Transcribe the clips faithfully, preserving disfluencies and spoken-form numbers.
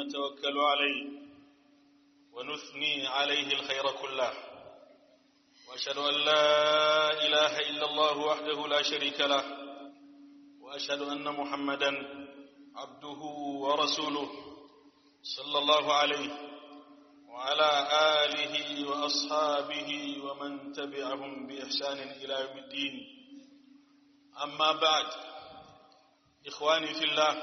ونتوكل عليه ونثني عليه الخير كله، وأشهد أن لا إله إلا الله وحده لا شريك له، وأشهد أن محمدا عبده ورسوله صلى الله عليه وعلى آله وأصحابه ومن تبعهم بإحسان إلى يوم الدين. أما بعد، إخواني في الله،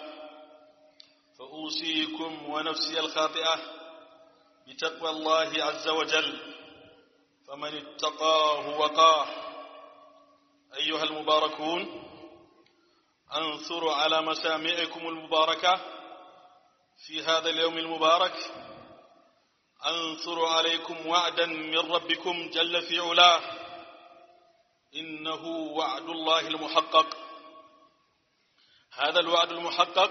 فأوصيكم ونفسي الخاطئة بتقوى الله عز وجل، فمن اتقاه وقاه. أيها المباركون، أنثر على مسامعكم المباركة في هذا اليوم المبارك، أنثر عليكم وعدا من ربكم جل في علاه، إنه وعد الله المحقق. هذا الوعد المحقق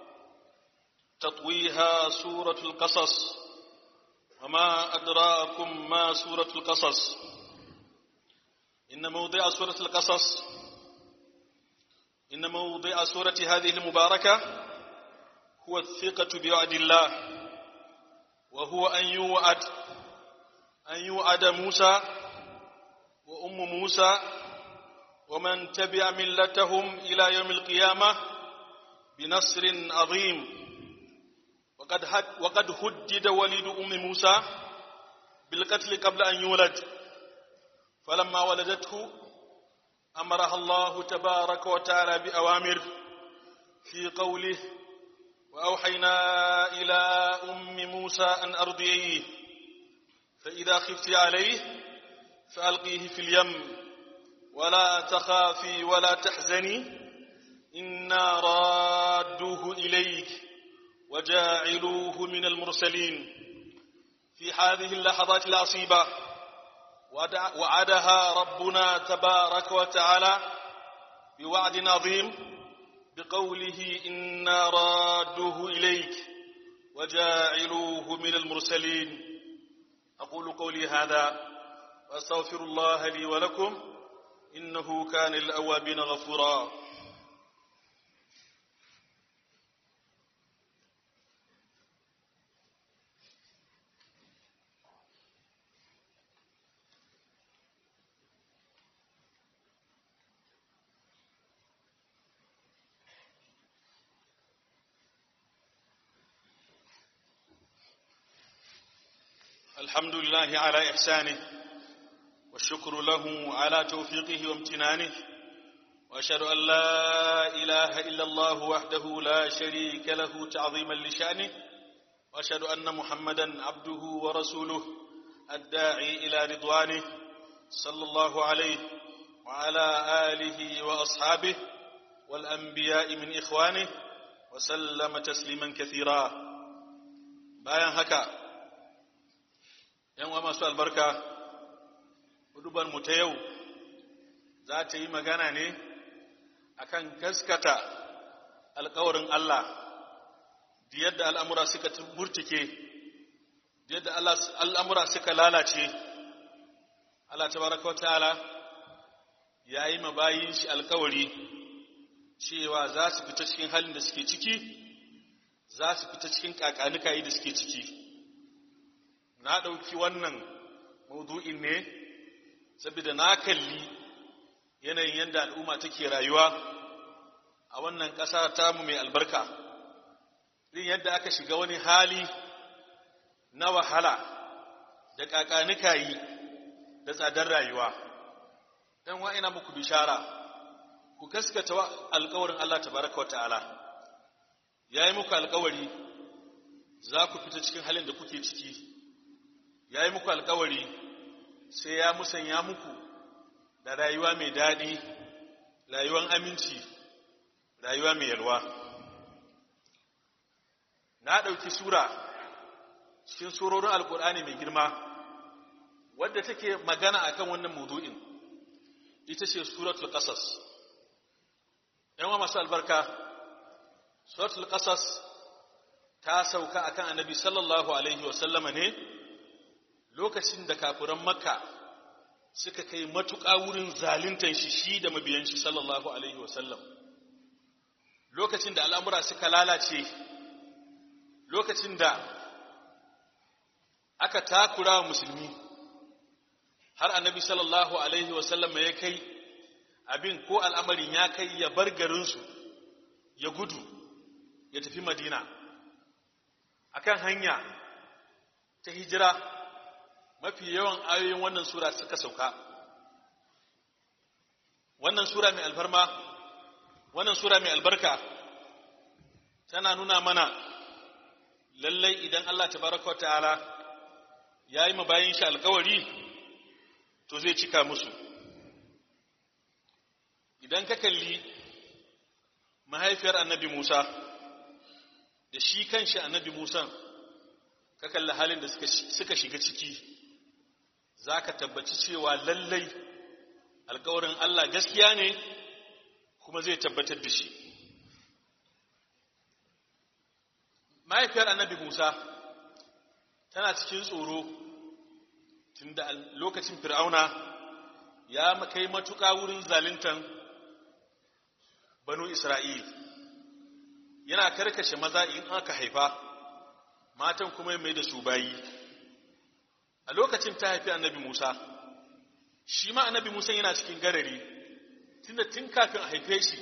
تطويها سورة القصص، وما أدراكم ما سورة القصص. إن موضع سورة القصص إن موضع سورة هذه المباركة هو الثقة بوعد الله، وهو أن يوعد أن يوعد موسى وأم موسى ومن تبع ملتهم إلى يوم القيامة بنصر عظيم. وقد وقد هدد وليد أم موسى بالقتل قبل أن يولد، فلما ولدته أمرها الله تبارك وتعالى بأوامر في قوله: وأوحينا إلى أم موسى أن أرضعيه، فإذا خفت عليه فألقيه في اليم ولا تخافي ولا تحزني إنا رادوه إليك وجاعلوه من المرسلين. في هذه اللحظات العصيبة وعدها ربنا تبارك وتعالى بوعد عظيم بقوله: إنا رادوه إليك وجاعلوه من المرسلين. أقول قولي هذا وأستغفر الله لي ولكم، إنه كان للأوابين غفورا. الحمد لله على إحسانه، والشكر له على توفيقه وامتنانه، وأشهد أن لا إله إلا الله وحده لا شريك له تعظيما لشأنه، وأشهد أن محمدا عبده ورسوله الداعي إلى رضوانه صلى الله عليه وعلى آله وأصحابه والأنبياء من إخوانه وسلم تسليما كثيرا. bayan haka, ‘yan uwa masu albarka, hudubar mu ta yau za ta yi magana ne akan gaskata alkawarin Allah, da yadda al'amura suka murtike, da yadda al'amura suka lalace. Allah tabaraka wa ta'ala ya yi mabayin shi alkawari cewa za su fita cikin halin da suke ciki, za su fita cikin kakanikayi da suke ciki. Na ɗauki wannan maudu'in ne saboda na kalli yanayin yadda al'umma take rayuwa a wannan ƙasa tamu mai albarka, din yadda aka shiga wani hali na wahala da kakanikayi da tsadar rayuwa. Dan wa ina muku bishara, ku gaskata alƙawarin Allah tabaraka wa ta'ala. Yayi muku alƙawari za ku fita cikin halin da kuke ciki, yayi muku alƙawari sai ya musanya muku da rayuwa mai daɗi, rayuwar aminci, rayuwa mai yalwa. Na ɗauki sura cikin surorin alƙur'ani mai girma wadda take magana akan wannan maudu'in, ita ce suratul qasas. ‘Yan masu albarka, suratul qasas ta sauka akan annabi sallallahu alaihi wasallama ne lokacin da kafiran makka suka kai matuƙa wurin zaluntan shi shi da mabiyan shi sallallahu alaihi wasallam, lokacin da al'amura suka lalace, lokacin da aka takura wa musulmi har annabi sallallahu alaihi wasallam ya kai abin ko al'amarin ya kai ya bar garinsu ya gudu ya tafi madina akan hanya ta hijira mafi yawan ayoyin wannan sura suka sauka. Wannan sura mai alfarma, wannan sura mai albarka tana nuna mana lallai idan Allah tabaraka wa ta'ala ya yi mabayin shi alkawari to zai cika musu. Idan ka kalli mahaifiyar annabi Musa da shi kanshi annabi Musa, ka kalli halin da suka shiga ciki, za ka tabbaci cewa lallai alkawarin Allah gaskiya ne kuma zai tabbatar da shi. Mahaifiyar annabi Musa tana cikin tsoro tunda lokacin Fir'auna ya kai matuƙa wurin zaluntan banu Isra'il, yana karkashe maza in aka haifa, matan kuma mai da su bayi. A lokacin ta haifi annabi Musa, shi ma annabi Musa yana cikin garari, tunda tun kafin a haife shi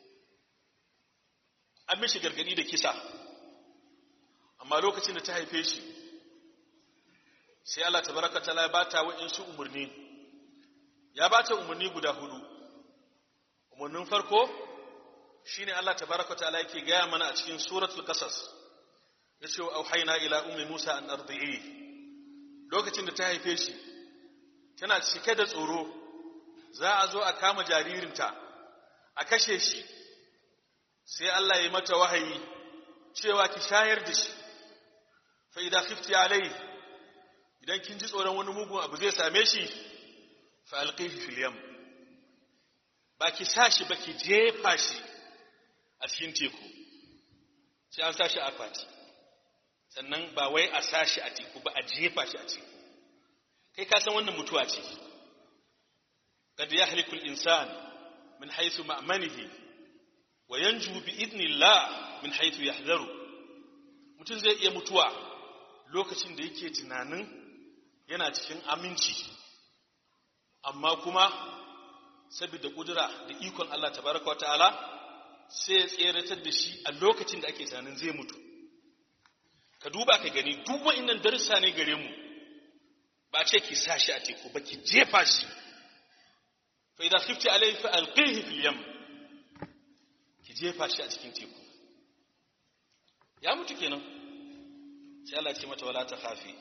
an mishi gargadi da kisa. Amma lokacin da ta haife shi sai Allah tabaraka ta'ala ya bata wa'insu umarni, ya bata umarni guda hudu. Umarnin farko shine Allah tabaraka ta'ala yake gaya mana a cikin suratul qasas, yace wa auhayna ila ummi Musa an ardi'i. Lokacin da ta haife shi tana cike da tsoro, za a zo a kama jaririnta a kashe shi, sai Allah ya yi mata wahayi cewa ki shayar da shi. Fa idza khifti alayhi, idan kin ji tsoron wani mugun abu zai same shi, fa alqihi fil yam, ba ki sashi ba ki jefa shi a cikin teku. Sai an sashi a fati, sannan ba wai a sashi a teku ba, a jefa shi a teku. Kai ka san wannan mutuwa ce. Kad yahliku al-insan min haythu ma'manihi wa yanju bi idnillah min haythu yahdharu. Mutum zai iya mutuwa lokacin da yake tunanin yana cikin aminci, amma kuma saboda kudura da ikon Allah tabaraka wa ta'ala sai ya tseratar da shi a lokacin da ake tunanin zai mutu. Ka duba ka gani, duk wa'annan darussa ne gare mu. Ba ce ki sa shi a teku ba, ki jefa shi. Fa idza khifti alayhi fa alqihi fil yam, ki jefa shi a cikin teku. Ya mutu kenan. Sai Allah ya ce mata wala ta khafi,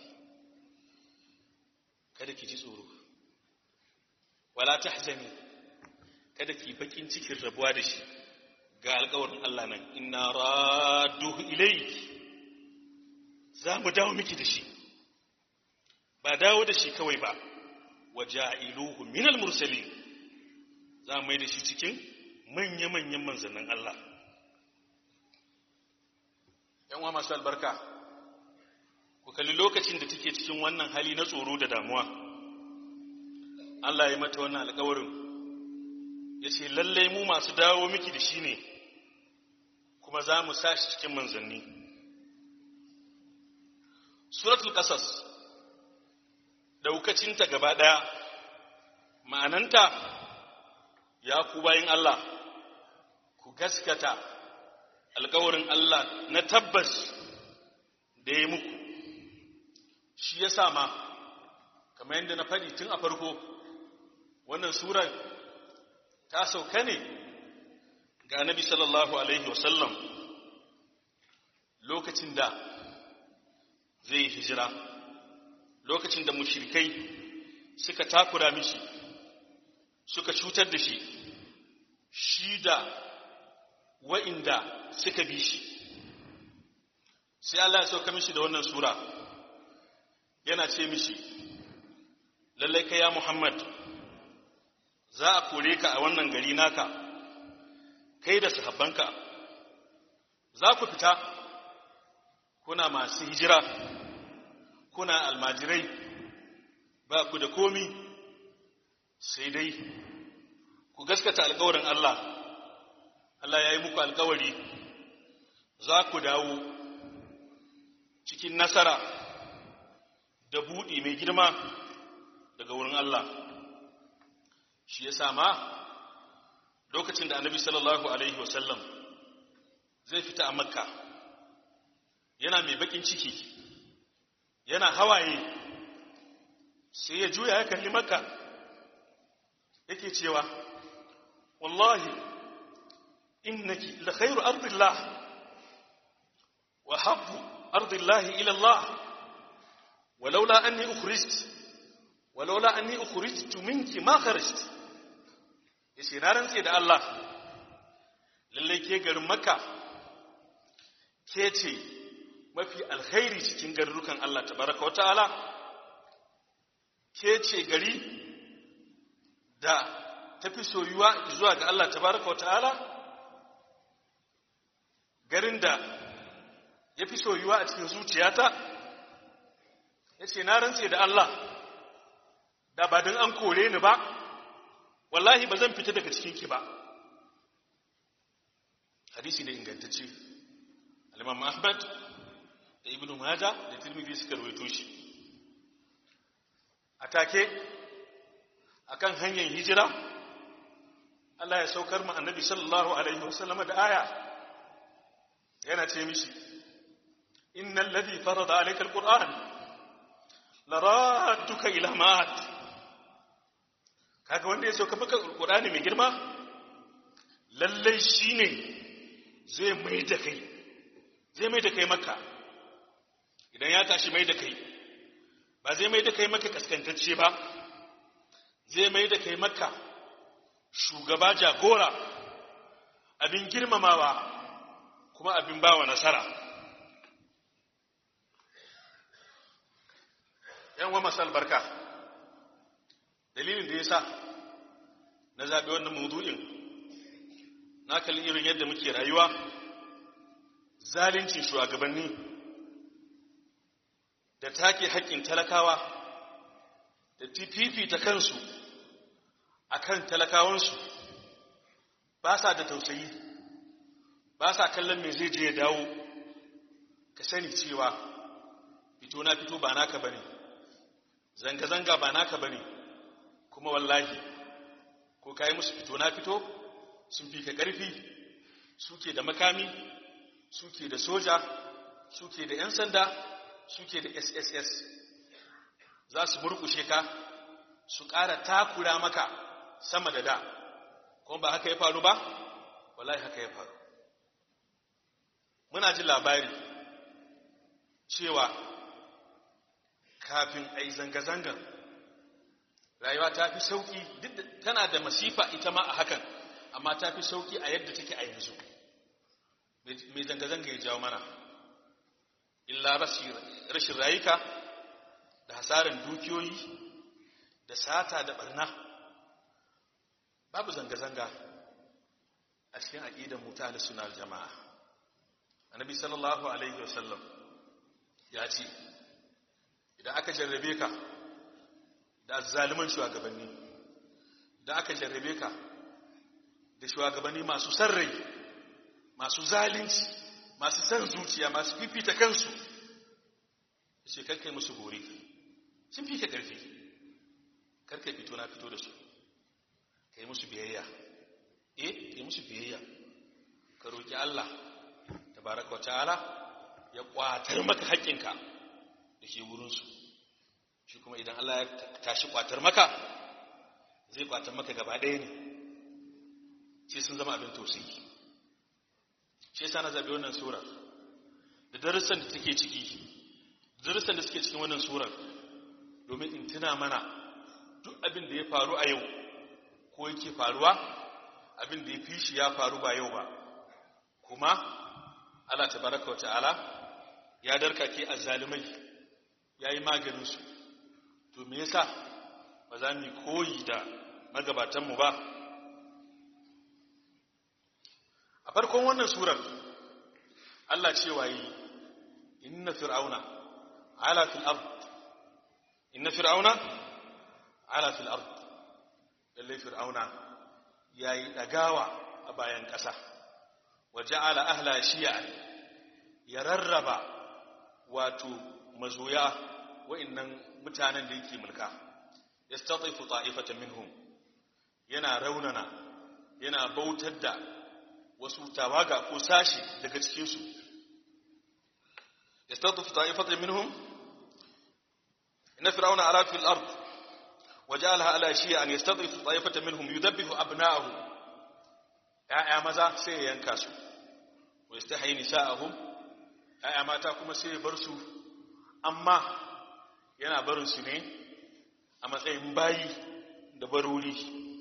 kada ki ji tsoro. Wala tahzani, kada ki bakin cikin rabuwa da shi. Ga alƙawarin Allah nan, inna radduhu ilayki, za mu dawo miki da shi. Ba dawo da shi kawai ba, waja'iluhu minal mursalin, za mu mai da shi cikin manya-manyan manzannin Allah. ‘Yan uwa masu albarka, ku kalli lokacin da take cikin wannan hali na tsoro da damuwa. Allah ya mata wannan alƙawarin, ya ce lallai mu masu dawo miki da shi ne, kuma za mu sa shi cikin manzanni. Suratul Qasas, daukacinta gaba ɗaya, ma'ananta, ya ku bayin Allah, ku gaskata alƙawarin Allah na tabbas da ya muku. Shi ya sa ma, kamar yadda na faɗi tun a farko, wannan surar ta sauka ne ga Annabi sallallahu alaihi wasallam lokacin da zai hijira, lokacin da mushrikai suka takura mishi, suka cutar da shi, shi da wa'inda suka bi shi. Sai Allah ya sauka mishi da wannan sura, yana ce mishi, lallai kai ya Muhammad, za a kore ka a wannan gari naka, kai da sahabbanka, za ku fita, kuna masu hijira, kuna almajirai, ba ku da komi, sai dai ku gaskata alkawarin Allah. Allah ya yi muku alkawari, za ku dawo cikin nasara da buɗi mai girma daga wurin Allah. Shi ya sama lokacin da annabi sallallahu alaihi wasallam zai fita a makka yana mai bakin ciki yana hawaye, sai ya juya ya kalli makka yake cewa wallahi innaki la khairu ardillah wa habbu ardillah ila Allah walaula anni ukhrijt walaula anni ukhrijtu minki ma kharajt. yace na rantse da Allah, lalle ke garin makka ke ce mafi alkhairi cikin garurukan Allah tabaraka wa ta'ala, ke ce gari da tafi soyuwa zuwa ga Allah tabaraka wa ta'ala, garin da yafi soyuwa a cikin zuciyata. yace na rantse da Allah, da ba dan an kore ni ba wallahi ba zan fita daga cikin ki ba. hadisi ne ingantacce, al-Imam Ahmad da Ibn Majah da Tirmidhi suka rawaito shi. atake akan hanyar hijira Allah ya saukar mu annabi sallallahu alaihi wasallam da aya, yana ce mishi innal ladhi farada alayka al-Qur'an laradduka ila ma'at. kaga wanda ya sauka maka alqur'ani mai girma lalle shine zai mai da kai zai mai da kai makka. idan ya tashi mai da kai ba zai mai da kai makka kaskantacce ba, zai mai da kai makka shugaba jagora, abin girmamawa kuma abin bawa nasara. yan wa masal barka, dalilin da yasa na zabi wannan maudu'in, na kalli irin yadda muke rayuwa, zalincin shugabanni da take haƙƙin talakawa da fifita kansu akan talakawansu, ba sa da tausayi, ba sa kallon me zai je ya dawo. ka sani cewa fito na fito ba naka bane, zanga-zanga ba naka bane, kuma wallahi ko kai musu fito na fito sun fi ka ƙarfi, suke da makami, suke da soja, suke da 'yan sanda, suke da S S S. za su murkushe ka, su ƙara takura maka sama da da. kuma ba haka ya faru ba? wallahi haka ya faru. muna ji labari cewa kafin a yi zanga-zangar rayuwa ta fi sauƙi, duk da tana da masifa ita ma a hakan, amma ta fi sauƙi a yadda take a yanzu. mai zanga-zanga ya jawo mana illa rashin rayuka da hasaran dukiyoyi da sata da barna. babu zanga-zanga a cikin aƙidar mutane suna jama'a. annabi sallallahu alaihi wasallam ya ce idan aka jarrabe ka da zaliman shugabanni, idan aka jarrabe ka da shugabanni masu sarrai, masu zalunci, masu san zuciya, masu fifita kansu, sai karkai musu gore, sun fi ka ƙarfi, karkai fito na fito da su, kai musu biyayya. eh kai musu biyayya, ka roki Allah tabaraka wa ta'ala ya kwatar maka haƙƙinka da ke wurinsu. shi kuma idan Allah ya tashi kwatar maka, zai kwatar maka gaba ɗaya ne, sai sun zama abin tausayi. shi yasa na zabi wannan sura da darussan da take ciki, darussan da suke cikin wannan sura, domin in tuna mana duk abin da ya faru a yau ko yake faruwa, abin da ya fi shi ya faru ba yau ba, kuma Allah tabaraka wa ta'ala ya darkake azzalimai, yayi maganin su. to me yasa ba za mu koyi da magabatan mu ba? a farkon wannan surar Allah cewa yi inna fir'auna ala fil ard inna fir'auna ala fil ard lalle fir'auna yayi dagawa a bayan ƙasa, wa ja'ala ahla shi'a, ya rarraba wato mazoya wa'annan mutanen da yake mulka yastatifu ta'ifatan minhum yana raunana yana bautar da wasu tawaga ko sashi daga cikin su yastatifu ta'ifatan minhum inna fir'auna ala fil ard waja'alaha ala shi'an yastatifu ta'ifatan minhum yudabbihu abna'ahum ya'ya maza sai ya yanka su wa yastahi nisa'ahum ya'ya mata kuma sai ya bar su amma yana barin su ne a matsayin bayi da barori.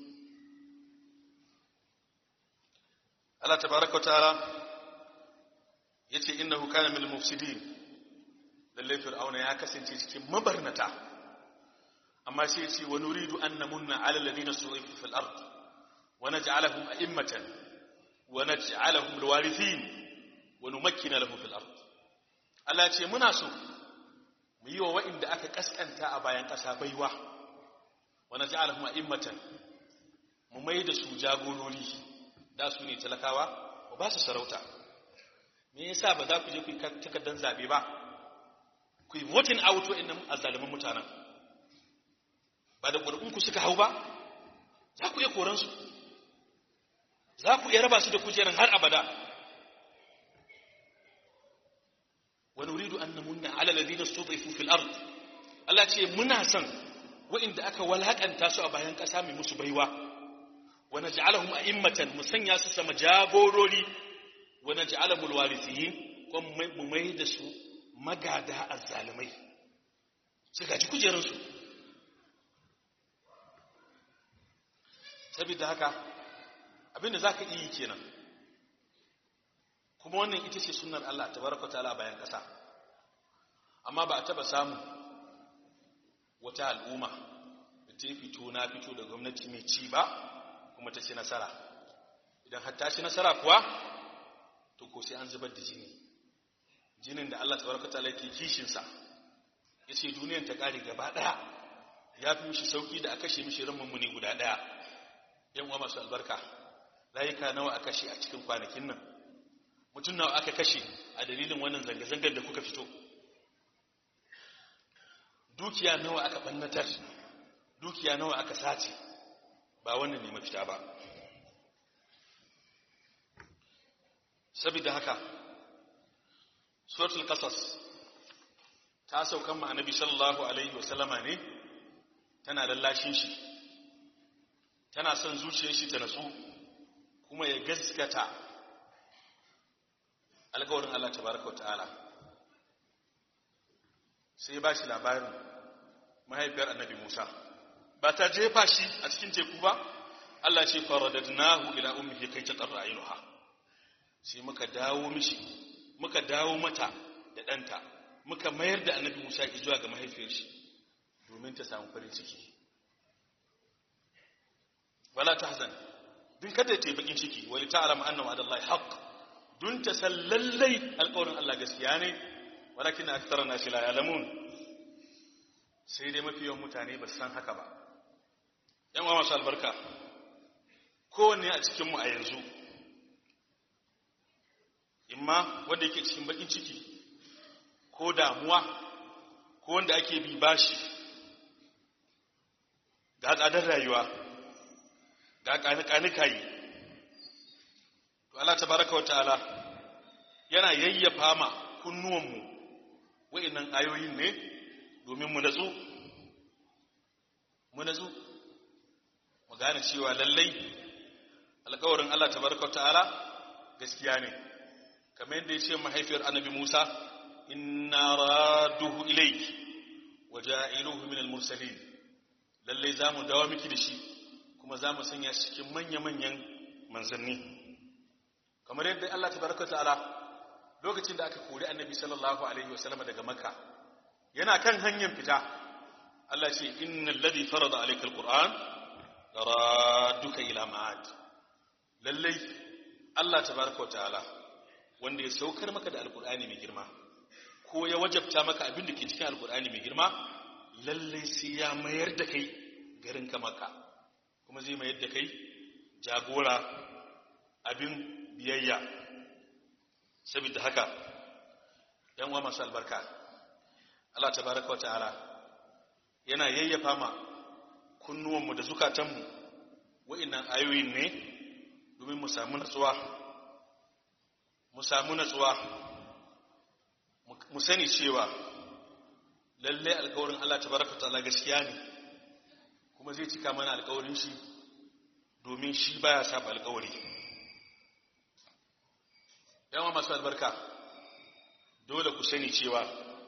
Allah tabaraka wa ta'ala yace innahu kana minal mufsidin, lalle fir'auna ya kasance cikin mabarnata, amma sai yace wa nuridu an namunna 'ala alladhina su'ifu fil ard wa naj'alahum a'immatan wa naj'alahum alwarithin wa numakkina lahum fil ard. Allah ya ce muna so mu yi wa wa'inda aka kaskanta a bayan ƙasa baiwa, wa naj'alahum a'immatan, mu mai da su jagorori, da su ne talakawa ba ba su sarauta. Me yasa ba za ku je ku yi takaddan zabe ba, ku yi voting out wa'innan azzalimin mutanen? Ba da ƙuri'un ku suka hau ba, za ku iya koran su, za ku iya raba su da kujeran har abada. wa nuridu an namunna ala alladhina istud'ifu fil ard. Allah ce muna son wa'inda aka walakanta su a bayan ƙasa mai musu baiwa, wa naj'alahum a'immatan, musanya su sama jagorori, wa naj'alahum alwarithin, kuma mu mai da su magada azzalimai, su gaji kujerun su. Saboda haka abinda zaka yi kenan, kuma wannan ita ce sunnar Allah tabaraka ta'ala bayan ƙasa. Amma ba a taba samu wata al'umma da ta fito na fito da gwamnati mai ci ba kuma ta ci nasara. Idan har ta ci nasara kuwa to ko sai an zubar da jini, jinin da Allah tabaraka ta'ala yake kishin sa, yace duniyar ta kare gaba daya ya fi mishi sauki da aka kashe mishi ran mummuni guda daya. Yan uwa masu albarka, rayuka nawa aka kashe a cikin kwanakin nan? Mutum nawa aka kashe a dalilin wannan zanga-zangar da kuka fito? Dukiya nawa aka bannatar? Dukiya nawa aka sace? Ba wannan ne mafita ba. Saboda haka suratul qasas ta saukan ma annabi sallallahu alaihi wasallama ne, tana lallashin shi, tana son zuciyar shi ta natsu kuma ya gaskata alƙawarin Allah tabaraka wa ta'ala. Sai ya ba shi labarin mahaifiyar annabi Musa, ba ta jefa shi a cikin teku ba? Allah ce faradadnahu ila ummihi kai ta qarra ainuha, sai muka dawo mishi, muka dawo mata da ɗanta, muka mayar da annabi Musa zuwa ga mahaifiyar shi domin ta samu farin ciki. Wala tahzan, din kada ta yi bakin ciki, wali ta'lamu anna wa'dallahi haqq, dun ta san lallai alƙawarin Allah gaskiya ne, walakin aktsara nasi la ya'lamun, sai dai mafi yawan mutane ba su san haka ba. Yan uwa masu albarka, kowanne a cikin mu a yanzu, imma wanda yake cikin bakin ciki ko damuwa, ko wanda ake bi bashi, ga tsadar rayuwa, ga kanikayi, to Allah tabaraka wa ta'ala yana yayyafa ma kunnuwanmu wa'innan ayoyin ne domin mu natsu, mu natsu mu gane cewa lallai alƙawarin Allah tabaraka wa ta'ala gaskiya ne, kamar yadda ya ce mahaifiyar annabi Musa, inna raduhu ilayk wa ja'iluhu min al-mursalin, lallai zamu dawo miki da shi kuma zamu sanya shi cikin manya-manyan manzanni. Kamar yadda Allah tabaraka ta'ala lokacin da aka kori annabi sallallahu alaihi wasallam daga Makka, yana kan hanyar fita, Allah ce innal ladhi farada alayka alquran laraduka ila ma'ad. Lallai Allah tabaraka ta'ala wanda ya saukar maka da alqur'ani mai girma, ko ya wajabta maka abin da ke cikin alqur'ani mai girma, lallai sai ya mayar da kai garin ka Makka, kuma zai mayar da kai jagora, abin biyayya. Saboda haka yan uwa masu albarka, Allah tabaraka wata'ala yana yayyafa ma kunnuwanmu da zukatanmu wa'innan ayoyin ne domin mu samu natsuwa mu samu natsuwa mu sani cewa lalle alƙawarin Allah tabaraka wata'ala gaskiya ne kuma zai cika mana alƙawarin shi domin shi baya saba alƙawari. Yawa masu albarka, dole ku sani cewa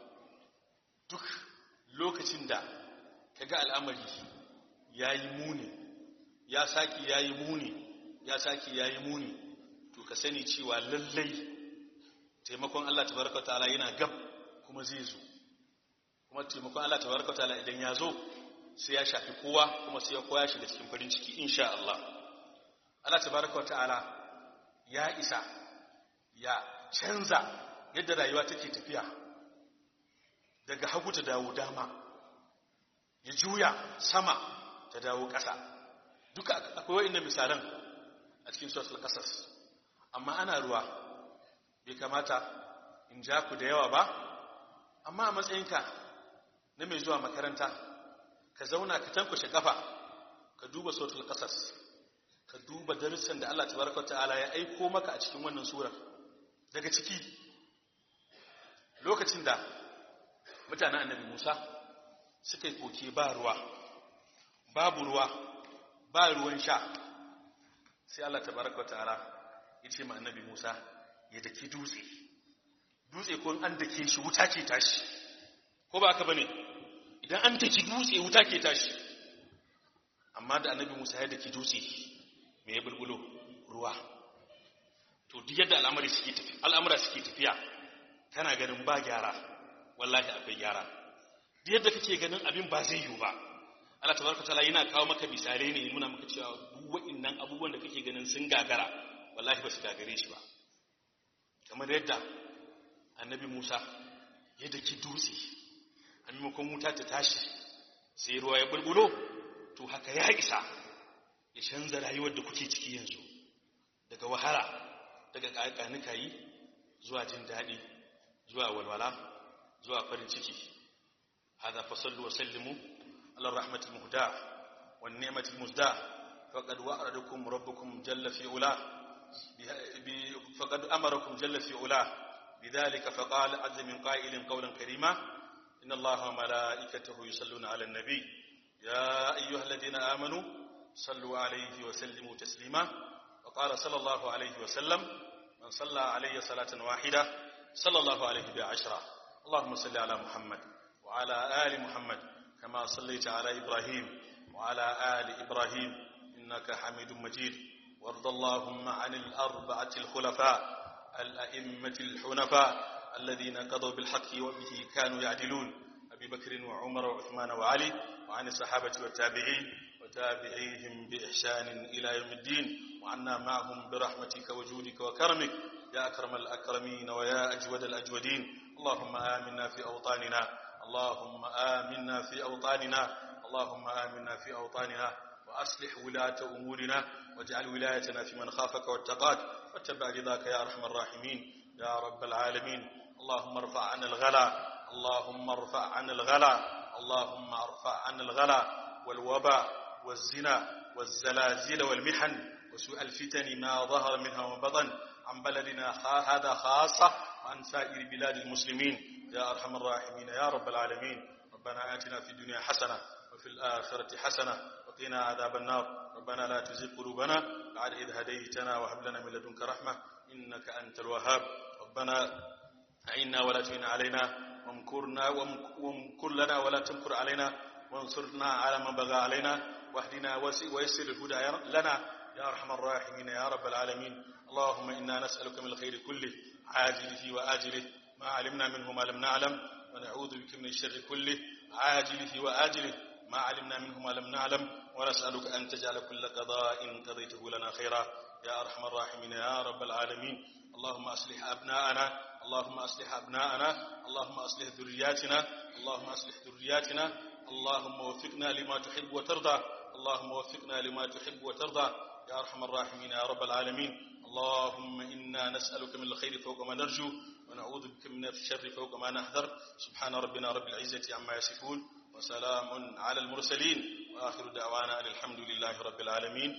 duk lokacin da kaga al'amari yayi muni ya saki yayi muni ya saki yayi muni to ka sani cewa lallai taimakon Allah tabaraka wataala yana gab kuma zai zo, kuma taimakon Allah tabaraka wataala idan ya zo sai ya shafi kowa kuma sai ya koya shi da cikin farin ciki insha Allah. Allah tabaraka wataala ya isa ya canza yadda rayuwa take tafiya daga hagu ta dawo dama, ya juya sama ta dawo ƙasa. Duka akwai wa'inda misalan a cikin suratul qasas, amma ana ruwa bai kamata in ja ku da yawa ba, amma a matsayinka na mai zuwa makaranta ka zauna ka tankushe kafa ka duba suratul qasas, ka duba darussan da Allah tabaraka ta'ala ya aiko maka a cikin wannan surar. Daga ciki lokacin da mutanen annabi Musa suka yi koke ba ruwa, babu ruwa, ba ruwan sha, sai Allah tabaraka ta'ala ya ce ma annabi Musa ya daki dutse. Dutse ko an dake shi wuta ke tashi, ko ba haka bane? Idan an daki dutse wuta ke tashi, amma da annabi Musa ya daki dutse me ya bulbulo? Ruwa. To duk yadda al'amari suke tafi al'amura suke tafiya kana ganin ba gyara, wallahi akwai gyara. Duk yadda kake ganin abin ba zai yiwu ba, Allah tabaraka taala yana kawo maka misalai ne, muna maka cewa duk wa'annan abubuwan da kake ganin sun gagara wallahi ba su gagare shi ba. Kamar yadda annabi Musa ya daki dutse a maimakon wuta ta tashi sai ruwa ya bulbulo, to haka ya isa ya canza rayuwar da kuke ciki yanzu daga wahala, daga ƙaƙanikayi zuwa jin daɗi, zuwa walwala, zuwa farin ciki. Hada fasallu wa sallimu ala rahmatil muhda wan ni'matil muzda faqad wa'adakum rabbukum jalla fi ula bi faqad amarakum jalla fi ula bidhalika faqala azza min qa'ilin qawlan karima inna allaha wa malaikatahu yusalluna ala an-nabi ya ayyuhalladhina amanu sallu alayhi wa sallimu taslima. وقال صلى الله عليه وسلم من صلى عليه صلاة واحدة صلى الله عليه بعشرة. اللهم صل على محمد وعلى آل محمد كما صليت على إبراهيم وعلى آل إبراهيم إنك حميد مجيد. وارض اللهم عن الأربعة الخلفاء الأئمة الحنفاء الذين قضوا بالحق وبه كانوا يعدلون، أبي بكر وعمر وعثمان وعلي، وعن الصحابة والتابعين وتابعيهم بإحسان إلى يوم الدين، وعنا معهم برحمتك وجودك وكرمك يا أكرم الأكرمين ويا أجود الأجودين. اللهم آمنا في أوطاننا، اللهم آمنا في أوطاننا، اللهم آمنا في أوطاننا وأصلح ولاة أمورنا واجعل ولايتنا في من خافك واتقاك واتبع رضاك يا أرحم الراحمين يا رب العالمين. اللهم ارفع عنا الغلا، اللهم ارفع عنا الغلا، اللهم ارفع عنا الغلا والوباء والزنا والزلازل والمحن وسوء الفتن ما ظهر منها وبطن عن بلدنا هذا خاصة وعن سائر بلاد المسلمين يا أرحم الراحمين يا رب العالمين. ربنا آتنا في الدنيا حسنة وفي الآخرة حسنة وقنا عذاب النار. ربنا لا تزغ قلوبنا بعد إذ هديتنا وهب لنا من لدنك رحمة إنك أنت الوهاب. ربنا أعنا ولا تعن علينا وامكرنا وامكر لنا ولا تمكر علينا وانصرنا على من بغى علينا واهدنا ويسر الهدى لنا يا أرحم الراحمين يا رب العالمين. اللهم إنا نسألك من الخير كله عاجله وآجله ما علمنا منه ما لم نعلم، ونعوذ بك من الشر كله عاجله وآجله ما علمنا منه ما لم نعلم، ونسألك أن تجعل كل قضاء قضيته لنا خيرا يا أرحم الراحمين يا رب العالمين. اللهم أصلح أبناءنا، اللهم أصلح أبناءنا، اللهم أصلح ذرياتنا، اللهم أصلح ذرياتنا، اللهم وفقنا لما تحب وترضى، اللهم وفقنا لما تحب وترضى يا أرحم الراحمين يا رب العالمين. اللهم إنا نسألك من الخير فوق ما نرجو ونعوذ ونعوذ بك من الشر فوق ما نحذر سبحان ربنا رب العزة عما يصفون وسلام على المرسلين وآخر دعوانا الحمد لله رب العالمين